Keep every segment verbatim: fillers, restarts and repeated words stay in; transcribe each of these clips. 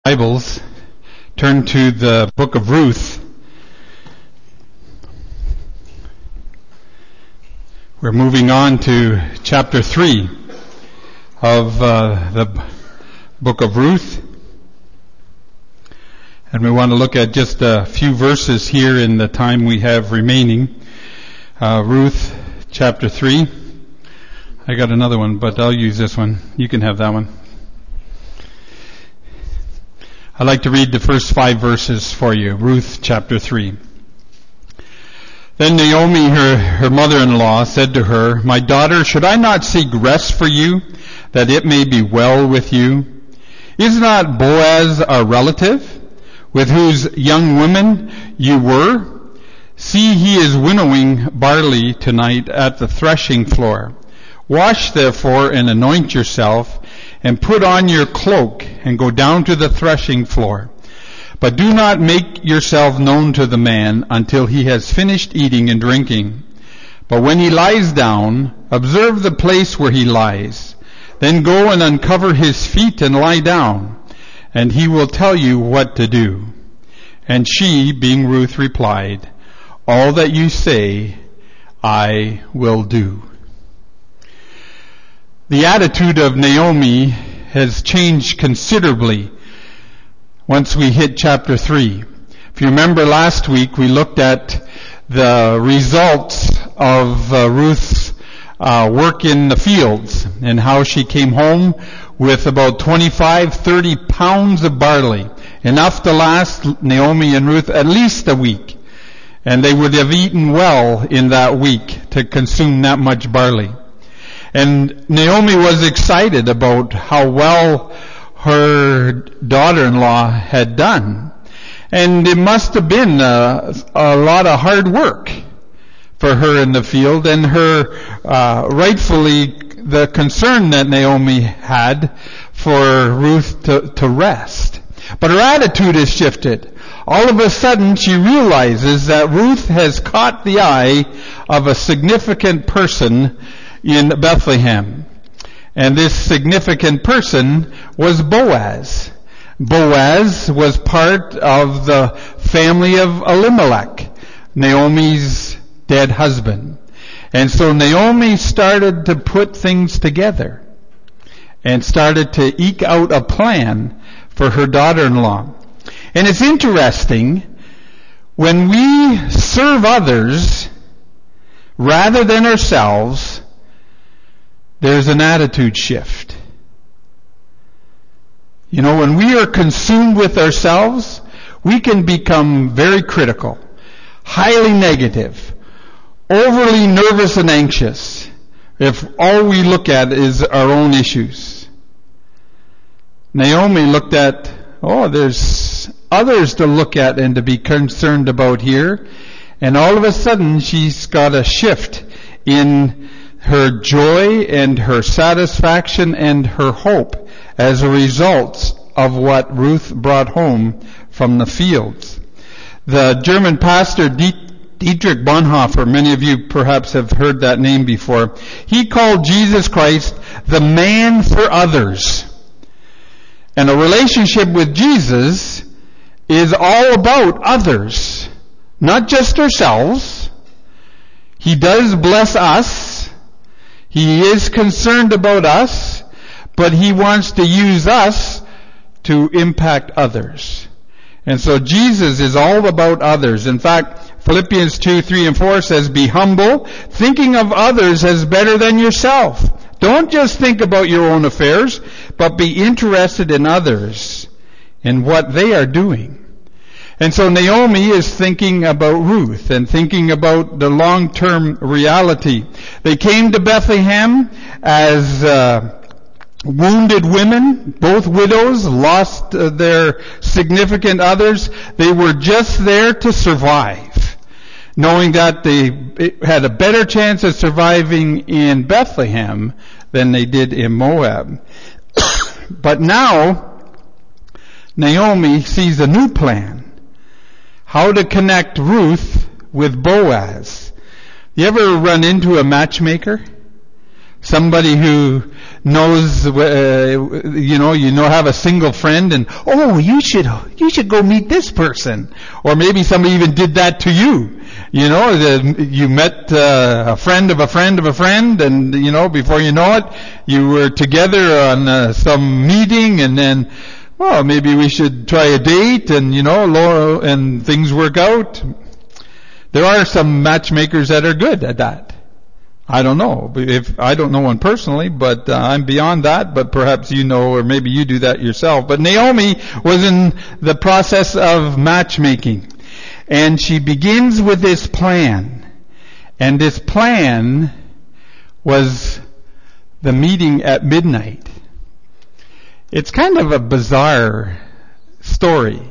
Bibles, turn to the book of Ruth. We're moving on to chapter three of uh, the book of Ruth. And we want to look at just a few verses here in the time we have remaining. Uh, Ruth chapter three. I got another one, but I'll use this one. You can have that one. I'd like to read the first five verses for you. Ruth chapter three. Then Naomi, her, her mother-in-law, said to her, "My daughter, should I not seek rest for you, that it may be well with you? Is not Boaz our relative, with whose young women you were? See, he is winnowing barley tonight at the threshing floor. Wash therefore and anoint yourself, and put on your cloak, and go down to the threshing floor. But do not make yourself known to the man until he has finished eating and drinking. But when he lies down, observe the place where he lies. Then go and uncover his feet and lie down, and he will tell you what to do." And she, being Ruth, replied, "All that you say, I will do." The attitude of Naomi has changed considerably once we hit chapter three. If you remember last week, we looked at the results of uh, Ruth's uh, work in the fields and how she came home with about twenty-five, thirty pounds of barley, enough to last Naomi and Ruth at least a week. And they would have eaten well in that week to consume that much barley. And Naomi was excited about how well her daughter-in-law had done. And it must have been a, a lot of hard work for her in the field, and her, uh, rightfully the concern that Naomi had for Ruth to, to rest. But her attitude has shifted. All of a sudden she realizes that Ruth has caught the eye of a significant person in Bethlehem. And this significant person was Boaz. Boaz was part of the family of Elimelech, Naomi's dead husband. And so Naomi started to put things together and started to eke out a plan for her daughter-in-law. And it's interesting, when we serve others rather than ourselves, there's an attitude shift. You know, when we are consumed with ourselves, we can become very critical, highly negative, overly nervous and anxious if all we look at is our own issues. Naomi looked at, oh, there's others to look at and to be concerned about here. And all of a sudden, she's got a shift in her joy and her satisfaction and her hope as a result of what Ruth brought home from the fields. The German pastor Dietrich Bonhoeffer, many of you perhaps have heard that name before, he called Jesus Christ the man for others. And a relationship with Jesus is all about others, not just ourselves. He does bless us. He is concerned about us, but he wants to use us to impact others. And so Jesus is all about others. In fact, Philippians two, three, and four says, "Be humble, thinking of others as better than yourself." Don't just think about your own affairs, but be interested in others and what they are doing. And so Naomi is thinking about Ruth and thinking about the long-term reality. They came to Bethlehem as uh, wounded women, both widows, lost uh, their significant others. They were just there to survive, knowing that they had a better chance of surviving in Bethlehem than they did in Moab. But now, Naomi sees a new plan. How to connect Ruth with Boaz. You ever run into a matchmaker? Somebody who knows, uh, you know, you know, have a single friend and, oh, you should, you should go meet this person. Or maybe somebody even did that to you. You know, the, you met uh, a friend of a friend of a friend, and, you know, before you know it, you were together on uh, some meeting, and then, well, maybe we should try a date, and, you know, Laura, and things work out. There are some matchmakers that are good at that. I don't know. If I don't know one personally, but uh, I'm beyond that, but perhaps you know, or maybe you do that yourself. But Naomi was in the process of matchmaking. And she begins with this plan. And this plan was the meeting at midnight. It's kind of a bizarre story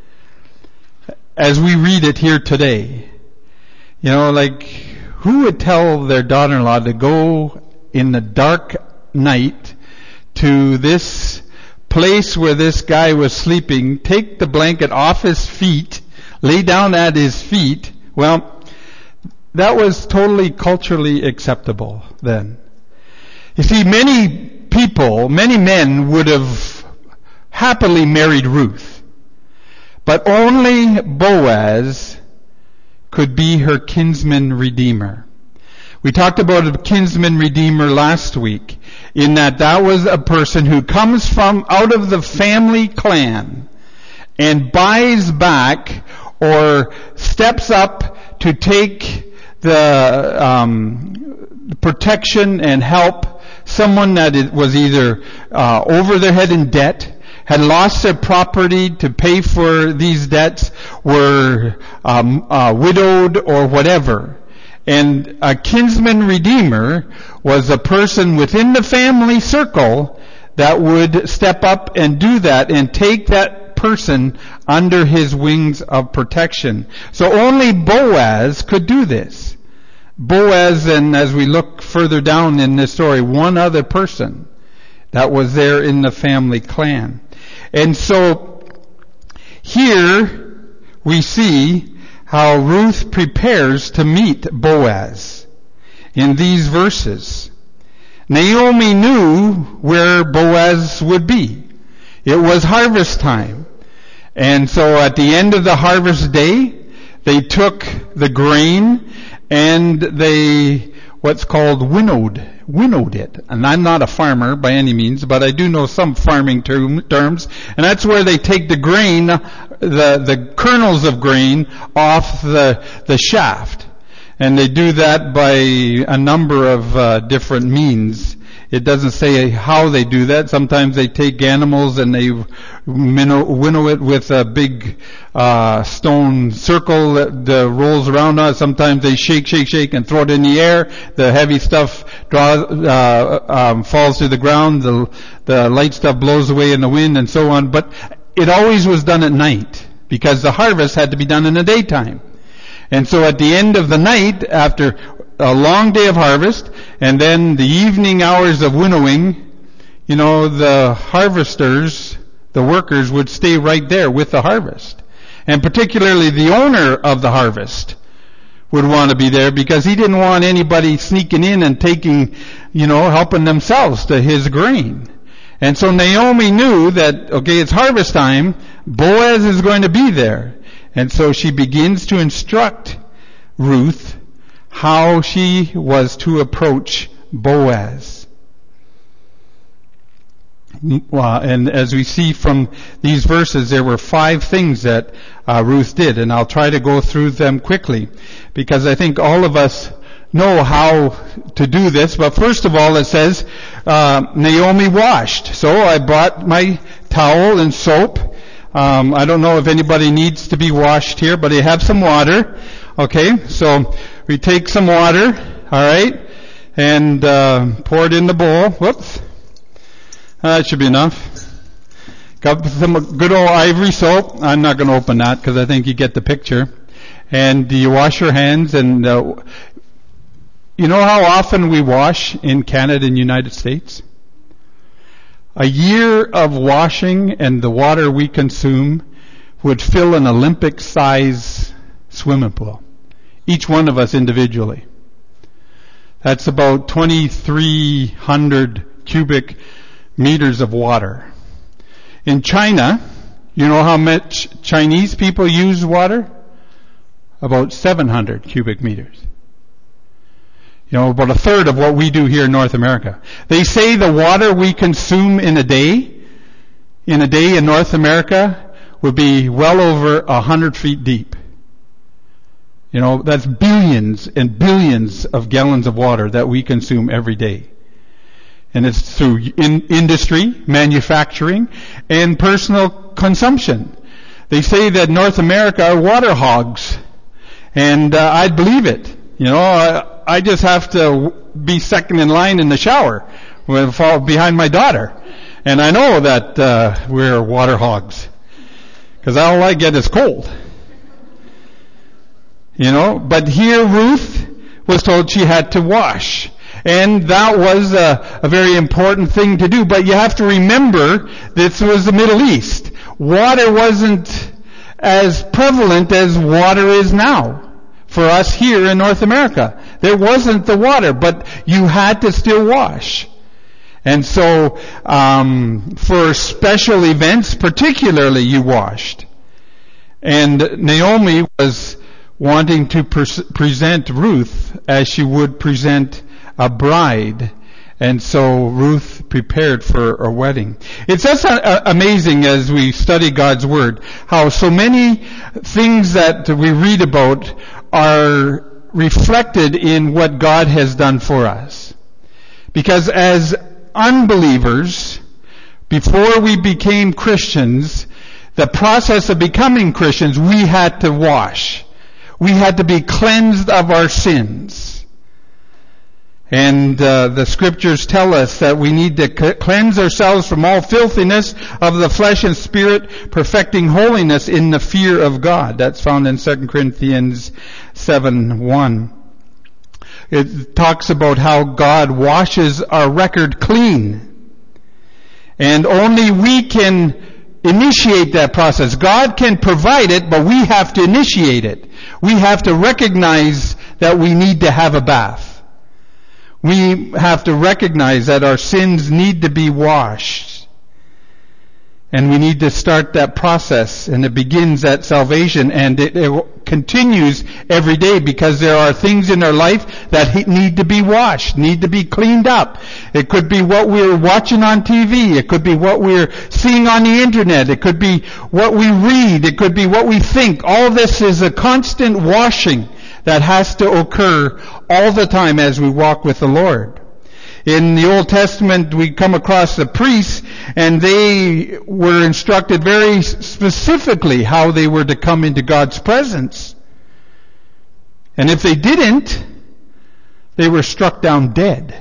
as we read it here today. You know, like, who would tell their daughter-in-law to go in the dark night to this place where this guy was sleeping, take the blanket off his feet, lay down at his feet? Well, that was totally culturally acceptable then. You see, many people, many men would have happily married Ruth, but only Boaz could be her kinsman redeemer. We talked about a kinsman redeemer last week, in that that was a person who comes from out of the family clan and buys back or steps up to take the um, protection and help someone that was either uh, over their head in debt, had lost their property to pay for these debts, were um, uh, widowed or whatever. And a kinsman redeemer was a person within the family circle that would step up and do that and take that person under his wings of protection. So only Boaz could do this. Boaz, and as we look further down in this story, one other person that was there in the family clan. And so here we see how Ruth prepares to meet Boaz in these verses. Naomi knew where Boaz would be. It was harvest time. And so at the end of the harvest day, they took the grain and they, what's called winnowed, winnowed it. And I'm not a farmer by any means, but I do know some farming term, terms. And that's where they take the grain, the, the kernels of grain off the, the shaft. And they do that by a number of uh, different means. It doesn't say how they do that. Sometimes they take animals and they winnow, winnow it with a big uh, stone circle that uh, rolls around on it. Sometimes they shake, shake, shake and throw it in the air. The heavy stuff draws, uh, um, falls to the ground. The, the light stuff blows away in the wind and so on. But it always was done at night because the harvest had to be done in the daytime. And so at the end of the night, after a long day of harvest, and then the evening hours of winnowing, you know, the harvesters, the workers would stay right there with the harvest. And particularly the owner of the harvest would want to be there because he didn't want anybody sneaking in and taking, you know, helping themselves to his grain. And so Naomi knew that, okay, it's harvest time, Boaz is going to be there. And so she begins to instruct Ruth how she was to approach Boaz. And as we see from these verses, there were five things that uh, Ruth did, and I'll try to go through them quickly because I think all of us know how to do this. But first of all, it says uh, Naomi washed. So I brought my towel and soap. Um, I don't know if anybody needs to be washed here, but I have some water. Okay, so we take some water, all right, and uh, pour it in the bowl. Whoops, that should be enough. Got some good old ivory soap. I'm not going to open that because I think you get the picture. And you wash your hands, and uh, you know how often we wash in Canada and United States? A year of washing and the water we consume would fill an Olympic-size swimming pool. Each one of us individually. That's about twenty-three hundred cubic meters of water. In China, you know how much Chinese people use water? About seven hundred cubic meters. You know, about a third of what we do here in North America. They say the water we consume in a day, in a day in North America, would be well over a hundred feet deep. You know, that's billions and billions of gallons of water that we consume every day. And it's through in industry, manufacturing, and personal consumption. They say that North America are water hogs. And uh, I'd believe it. You know, I, I just have to be second in line in the shower when I fall behind my daughter. And I know that uh, we're water hogs. Because all I get is cold. You know, but here Ruth was told she had to wash. And that was a, a very important thing to do. But you have to remember, this was the Middle East. Water wasn't as prevalent as water is now for us here in North America. There wasn't the water, but you had to still wash. And so, um, for special events particularly, you washed. And Naomi was wanting to pre- present Ruth as she would present a bride. And so Ruth prepared for a wedding. It's just uh, amazing as we study God's Word, how so many things that we read about are reflected in what God has done for us. Because as unbelievers, before we became Christians, the process of becoming Christians, we had to wash. We had to be cleansed of our sins. And uh, the scriptures tell us that we need to c- cleanse ourselves from all filthiness of the flesh and spirit, perfecting holiness in the fear of God. That's found in Second Corinthians seven one. It talks about how God washes our record clean. And only we can initiate that process. God can provide it, but we have to initiate it. We have to recognize that we need to have a bath. We have to recognize that our sins need to be washed. And we need to start that process. And it begins at salvation. And it, it continues every day because there are things in our life that need to be washed, need to be cleaned up. It could be what we're watching on T V. It could be what we're seeing on the internet. It could be what we read. It could be what we think. All this is a constant washing that has to occur all the time as we walk with the Lord. In the Old Testament, we come across the priests, and they were instructed very specifically how they were to come into God's presence. And if they didn't, they were struck down dead.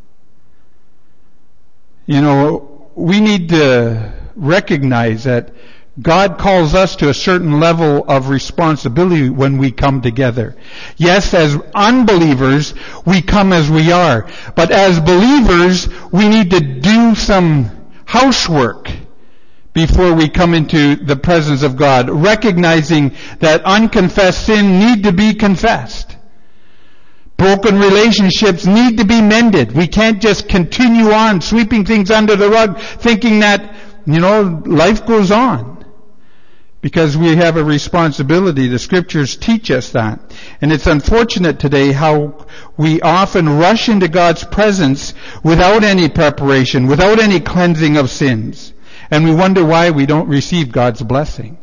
You know, we need to recognize that God calls us to a certain level of responsibility when we come together. Yes, as unbelievers, we come as we are. But as believers, we need to do some housework before we come into the presence of God, recognizing that unconfessed sin need to be confessed. Broken relationships need to be mended. We can't just continue on sweeping things under the rug, thinking that, you know, life goes on. Because we have a responsibility. The scriptures teach us that. And it's unfortunate today how we often rush into God's presence without any preparation, without any cleansing of sins. And we wonder why we don't receive God's blessing.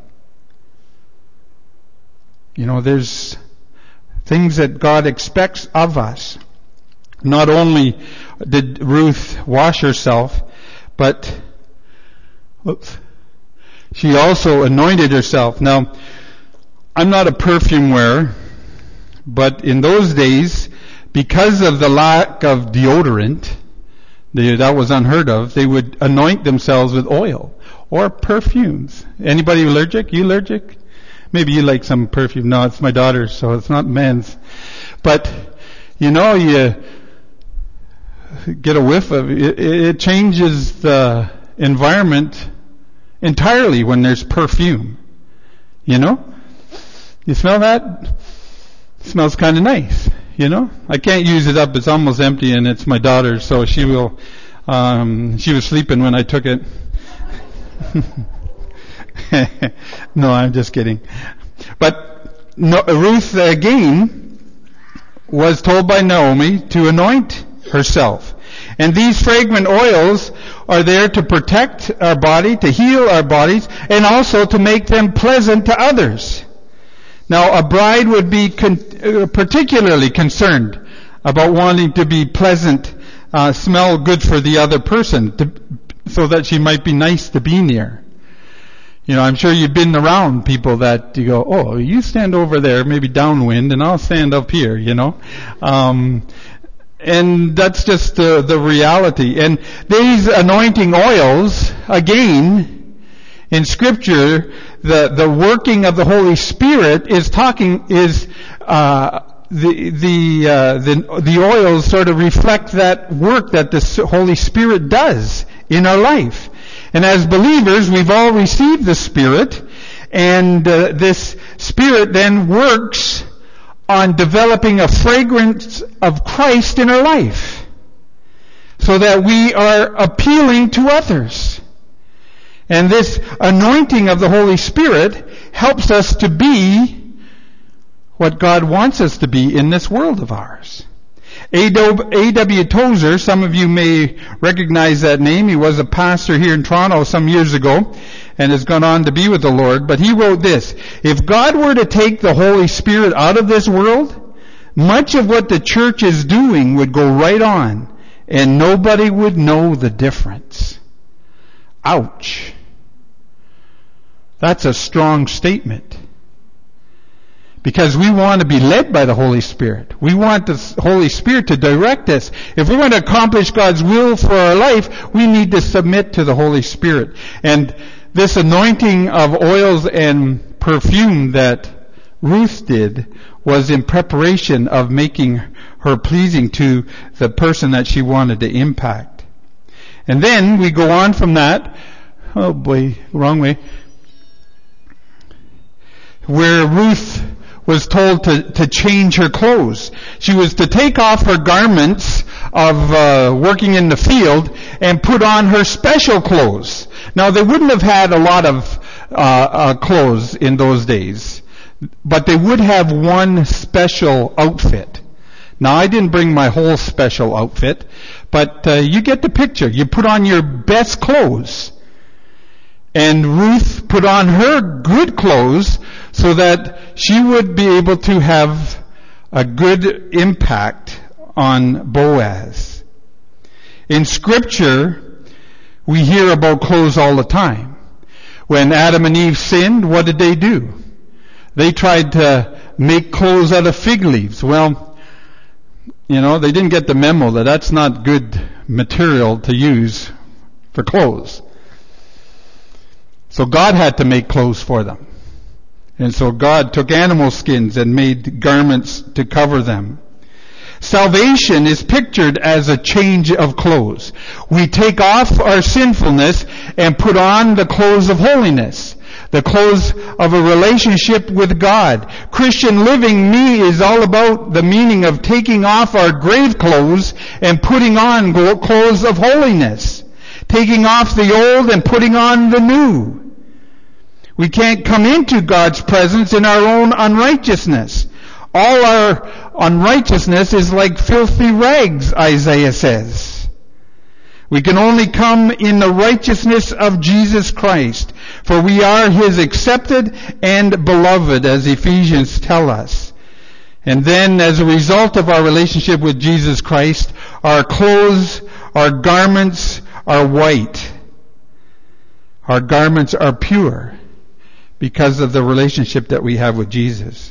You know, there's things that God expects of us. Not only did Ruth wash herself, but oops, she also anointed herself. Now, I'm not a perfume wearer, but in those days, because of the lack of deodorant, they, that was unheard of, they would anoint themselves with oil or perfumes. Anybody allergic? You allergic? Maybe you like some perfume. No, it's my daughter's, so it's not men's. But, you know, you get a whiff of it. It changes the environment entirely when there's perfume. You know? You smell that? It smells kind of nice. You know, I can't use it up. It's almost empty, and it's my daughter's, so she will. Um, she was sleeping when I took it. No, I'm just kidding. But no, Ruth again was told by Naomi to anoint herself. And these fragrant oils are there to protect our body, to heal our bodies, and also to make them pleasant to others. Now, a bride would be con- uh, particularly concerned about wanting to be pleasant, uh, smell good for the other person, to, so that she might be nice to be near. You know, I'm sure you've been around people that you go, oh, you stand over there, maybe downwind, and I'll stand up here, you know. Um, and that's just uh, the reality. And these anointing oils, again, in Scripture, the the working of the Holy Spirit is talking is uh, the the uh, the the oils sort of reflect that work that the Holy Spirit does in our life. And as believers, we've all received the Spirit, and uh, this Spirit then works on developing a fragrance of Christ in our life, so that we are appealing to others. And this anointing of the Holy Spirit helps us to be what God wants us to be in this world of ours. A W Tozer, some of you may recognize that name. He was a pastor here in Toronto some years ago and has gone on to be with the Lord. But he wrote this: if God were to take the Holy Spirit out of this world, much of what the church is doing would go right on and nobody would know the difference. Ouch. That's a strong statement. Because we want to be led by the Holy Spirit. We want the Holy Spirit to direct us. If we're going to accomplish God's will for our life, we need to submit to the Holy Spirit. And this anointing of oils and perfume that Ruth did was in preparation of making her pleasing to the person that she wanted to impact. And then we go on from that. Oh boy, wrong way. Where Ruth was told to, to change her clothes. She was to take off her garments of uh, working in the field and put on her special clothes. Now, they wouldn't have had a lot of uh, uh, clothes in those days, but they would have one special outfit. Now, I didn't bring my whole special outfit, but uh, you get the picture. You put on your best clothes. And Ruth put on her good clothes so that she would be able to have a good impact on Boaz. In Scripture, we hear about clothes all the time. When Adam and Eve sinned, what did they do? They tried to make clothes out of fig leaves. Well, you know, they didn't get the memo that that's not good material to use for clothes. So God had to make clothes for them. And so God took animal skins and made garments to cover them. Salvation is pictured as a change of clothes. We take off our sinfulness and put on the clothes of holiness, the clothes of a relationship with God. Christian living me is all about the meaning of taking off our grave clothes and putting on clothes of holiness, taking off the old and putting on the new. We can't come into God's presence in our own unrighteousness. All our unrighteousness is like filthy rags, Isaiah says. We can only come in the righteousness of Jesus Christ, for we are His accepted and beloved, as Ephesians tell us. And then, as a result of our relationship with Jesus Christ, our clothes, our garments are white. Our garments are pure, because of the relationship that we have with Jesus.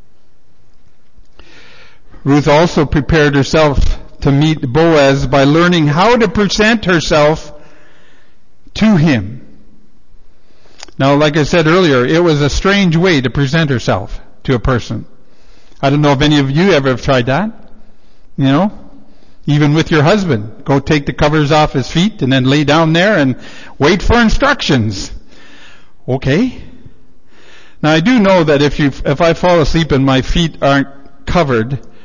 Ruth also prepared herself to meet Boaz by learning how to present herself to him. Now, like I said earlier, it was a strange way to present herself to a person. I don't know if any of you ever have tried that. You know? Even with your husband. Go take the covers off his feet and then lay down there and wait for instructions. Okay. Now, I do know that if you, if I fall asleep and my feet aren't covered,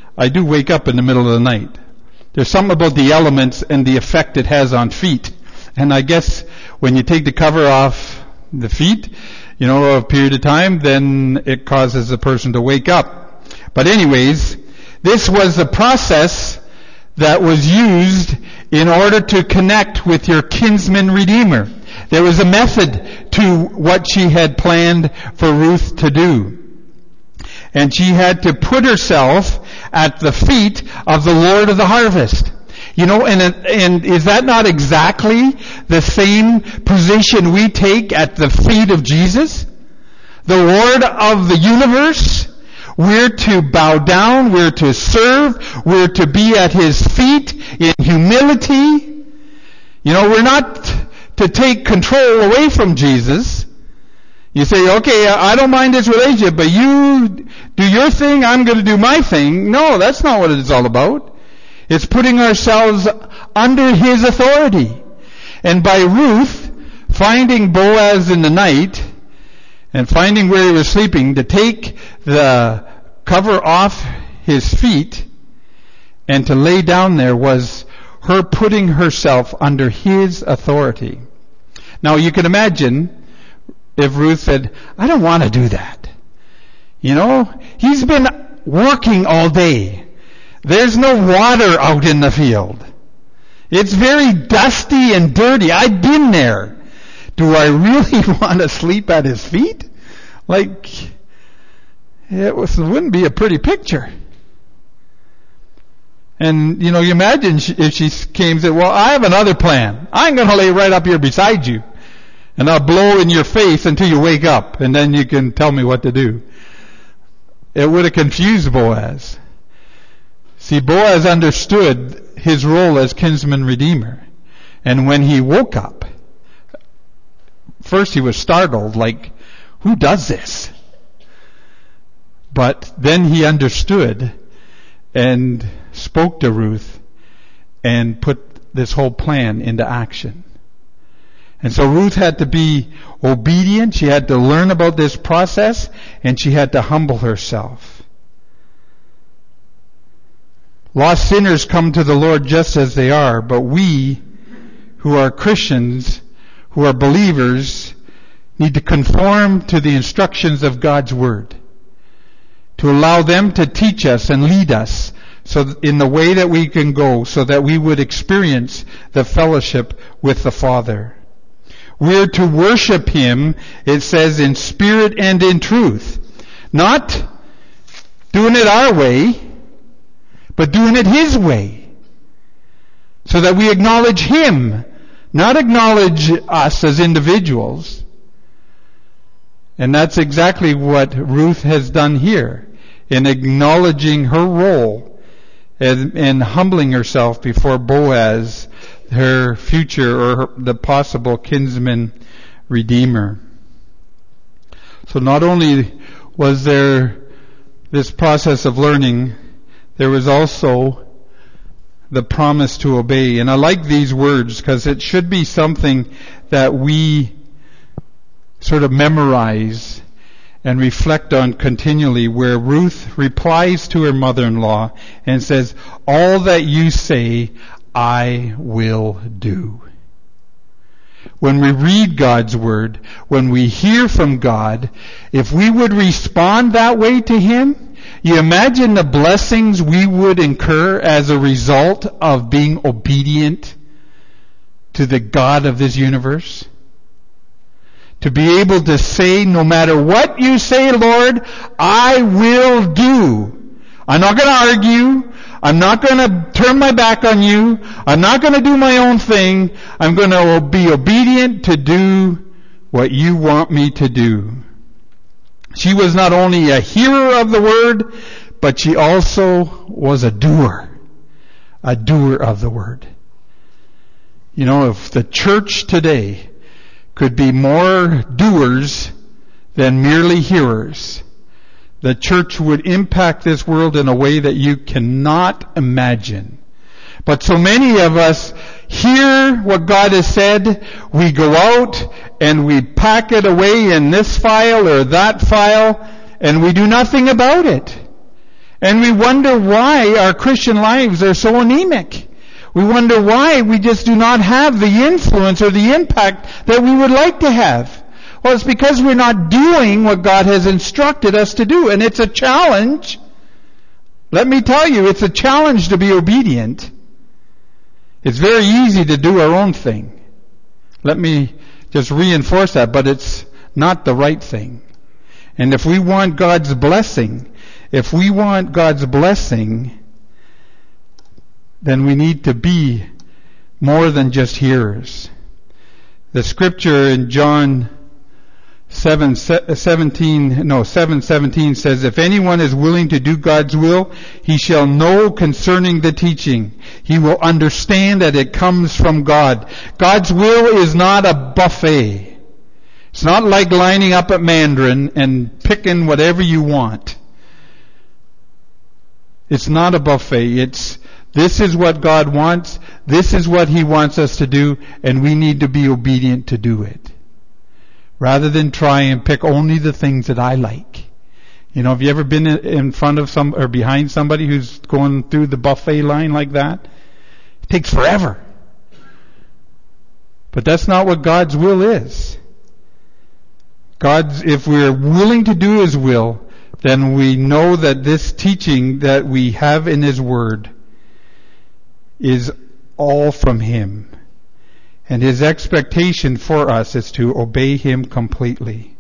I do wake up in the middle of the night. There's something about the elements and the effect it has on feet. And I guess when you take the cover off the feet, you know, a period of time, then it causes the person to wake up. But anyways, this was the process that was used in order to connect with your kinsman redeemer. There was a method to what she had planned for Ruth to do. And she had to put herself at the feet of the Lord of the harvest. You know, and, and is that not exactly the same position we take at the feet of Jesus? The Lord of the universe? We're to bow down, we're to serve, we're to be at His feet in humility. You know, we're not to take control away from Jesus. You say, okay, I don't mind this relationship, but you do your thing, I'm going to do my thing. No, that's not what it's all about. It's putting ourselves under His authority. And by Ruth finding Boaz in the night and finding where he was sleeping, to take the cover off his feet and to lay down there was her putting herself under his authority. Now you can imagine if Ruth said, I don't want to do that. You know, he's been working all day. There's no water out in the field. It's very dusty and dirty. I've been there. Do I really want to sleep at his feet? Like, it, was, it wouldn't be a pretty picture. And, you know, you imagine if she came and said, well, I have another plan. I'm going to lay right up here beside you. And I'll blow in your face until you wake up. And then you can tell me what to do. It would have confused Boaz. See, Boaz understood his role as kinsman redeemer. And when he woke up, first he was startled, like, who does this? But then he understood and spoke to Ruth and put this whole plan into action. And so Ruth had to be obedient. She had to learn about this process, and she had to humble herself. Lost sinners come to the Lord just as they are, but we who are Christians, who are believers, need to conform to the instructions of God's Word, to allow them to teach us and lead us so in the way that we can go, so that we would experience the fellowship with the Father. We're to worship Him, it says, in spirit and in truth. Not doing it our way, but doing it His way. So that we acknowledge Him, not acknowledge us as individuals. And that's exactly what Ruth has done here, in acknowledging her role and, and humbling herself before Boaz, her future or her, the possible kinsman redeemer. So not only was there this process of learning, there was also the promise to obey. And I like these words because it should be something that we sort of memorize and reflect on continually, where Ruth replies to her mother-in-law and says, all that you say, I will do. When we read God's Word, when we hear from God, if we would respond that way to Him, you imagine the blessings we would incur as a result of being obedient to the God of this universe? To be able to say, no matter what you say, Lord, I will do. I'm not going to argue. I'm not going to turn my back on you. I'm not going to do my own thing. I'm going to be obedient to do what you want me to do. She was not only a hearer of the word, but she also was a doer. A doer of the word. You know, if the church today could be more doers than merely hearers, the church would impact this world in a way that you cannot imagine. But so many of us hear what God has said, we go out and we pack it away in this file or that file, and we do nothing about it. And we wonder why our Christian lives are so anemic. We wonder why we just do not have the influence or the impact that we would like to have. Well, it's because we're not doing what God has instructed us to do. And it's a challenge. Let me tell you, it's a challenge to be obedient. It's very easy to do our own thing. Let me just reinforce that, but it's not the right thing. And if we want God's blessing, if we want God's blessing, then we need to be more than just hearers. The scripture in John seven seventeen, no, seven seventeen says, if anyone is willing to do God's will, he shall know concerning the teaching. He will understand that it comes from God. God's will is not a buffet. It's not like lining up at Mandarin and picking whatever you want. It's not a buffet. It's, this is what God wants. This is what He wants us to do, and we need to be obedient to do it. Rather than try and pick only the things that I like. You know, have you ever been in front of some, or behind somebody who's going through the buffet line like that? It takes forever. But that's not what God's will is. God's, if we're willing to do His will, then we know that this teaching that we have in His Word is all from Him. And His expectation for us is to obey Him completely.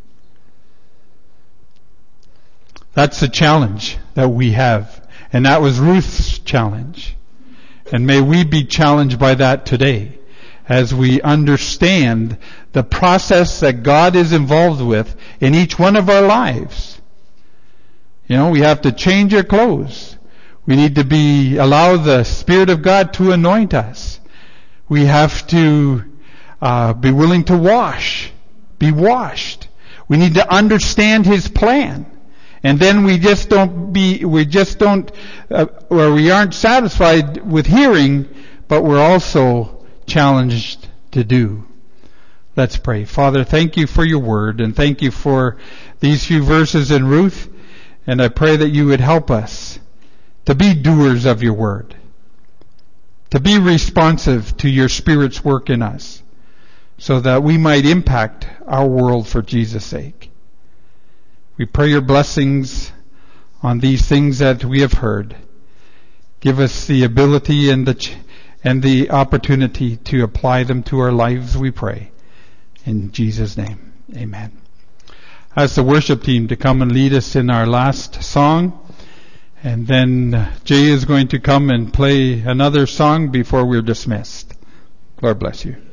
That's the challenge that we have. And that was Ruth's challenge. And may we be challenged by that today as we understand the process that God is involved with in each one of our lives. You know, we have to change our clothes. We need to be, allow the Spirit of God to anoint us. We have to uh, be willing to wash, be washed. We need to understand His plan. And then we just don't be, we just don't, uh, or we aren't satisfied with hearing, but we're also challenged to do. Let's pray. Father, thank You for Your word, and thank You for these few verses in Ruth, and I pray that You would help us to be doers of Your word, to be responsive to Your Spirit's work in us, so that we might impact our world for Jesus' sake. We pray Your blessings on these things that we have heard. Give us the ability and the ch- and the opportunity to apply them to our lives, we pray. In Jesus' name, amen. I ask the worship team to come and lead us in our last song. And then Jay is going to come and play another song before we're dismissed. Lord bless you.